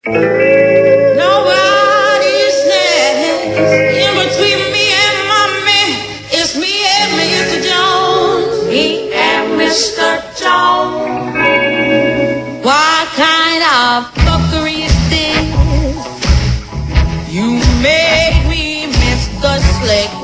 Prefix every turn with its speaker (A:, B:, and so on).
A: Nobody's next in between me and mommy. It's me and Mr. Jones. Me and Mr. Jones. What kind of fuckery is this? You made me miss the slick.